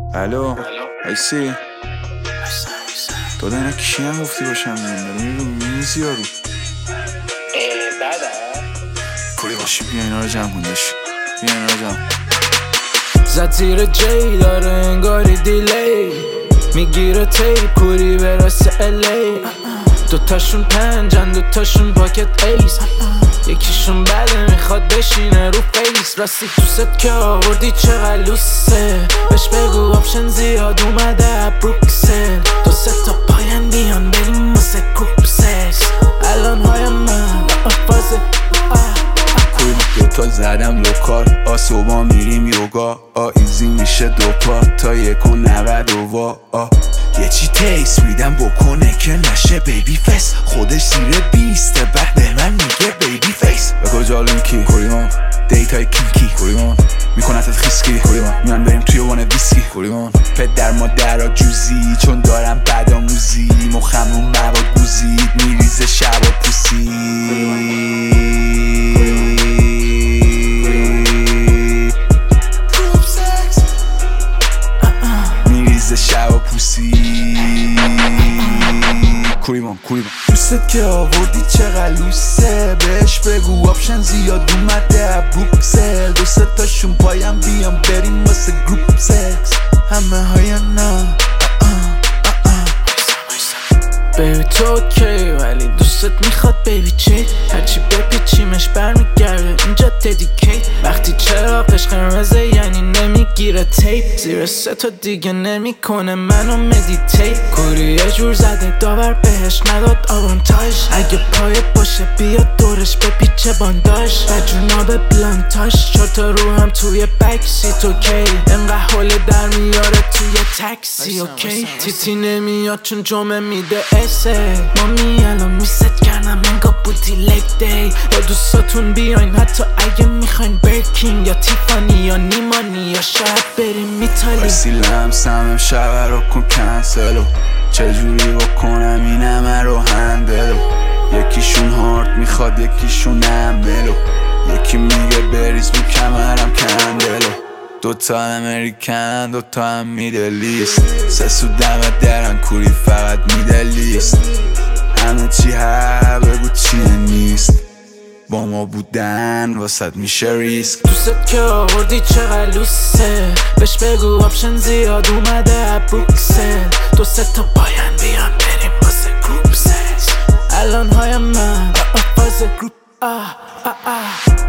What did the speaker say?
الو ایسی تو اینا کی هم گفتی باشم میرم رو میز یارو بعد پولی باشی بیا اینا رو جمع کندش بیا اینا رو جمع زد زیر جی داره انگاری دیلی میگیره تیپ کوری برسه الی دوتاشون پنجن دوتاشون پاکت ایس یکیشون بده میخواد بشینه رو فیس راستی تو ست که آوردی چقدر لوسه بهش بگو آپشن زیاد اومده بروکسل دو سه تا پاین بیان بریم واسه گروپ سکس الان های من فازه کوی دوتا زدم لوکال صبح میریم یوگا ایزی میشه دوپا تا 1.90 یه چی تیس میدم بکنه که نشه بیبی فیس خودش زیر 20 بعد به من میگه بیبی فیس به کجا لینکی کوریمان دیتای کینکی کوریمان میکنتت خیسکی کوریمان میان بریم توی وان ویسکی کوریمان پدر مادرها جوزی چون دارم بد آموزی مخمون مواد گوزید میریزه شب و پوسی شب و پوسی کوریمان دوست که آوردی چقدر لوسه بهش بگو آپشن زیاد اومده بروکسل دو سه تاشون پایم بیام بریم واسه گروپ سکس همه های نه بیبی تو اوکی ولی دوستت میخواد بیبی چی هرچی بپیچیمش برمیگرده اینجا ددیکیت وقتی چراغش قرمزه یعنی نمیگیره تیپ زیر سه تا دیگه نمیکنه منو مدیتیت کوری یه جور زده داور بهش نداد آوانتاژ اگه پای باشه بیا دورش بپیچه بانداش و جناب بلانتاش 4 تا رو هم توی بک سیت اوکی انقدر حوله در میاره توی تاکسی اوکی تیتی نمیاد چون جمعه میده مامی الان میست کردم انگا بودی لگ دی با دوستاتون بیاین حتی اگه میخواین برکینگ یا تیفانی یا نیمانی یا شاید بریم میتالی بسی لمسم امشب رو کن کنسلو چجوری بکنم این همه رو هندلو یکیشون هارد میخواد یکیشون عملو یکی میگه بریز رو کمرم کندلو دوتا امریکن دوتا هم میدلیست سه سو دمت درن کوری فقط میدلیست همه چی بگو چیه نیست با ما بودن واسد میشه ریسک دوست که آوردی چقدر لوسه بهش بگو آپشن زیاد اومده بروکسل دو سه تا پاین بیان بریم واسه گروپ سکس الان های من فاز گروپ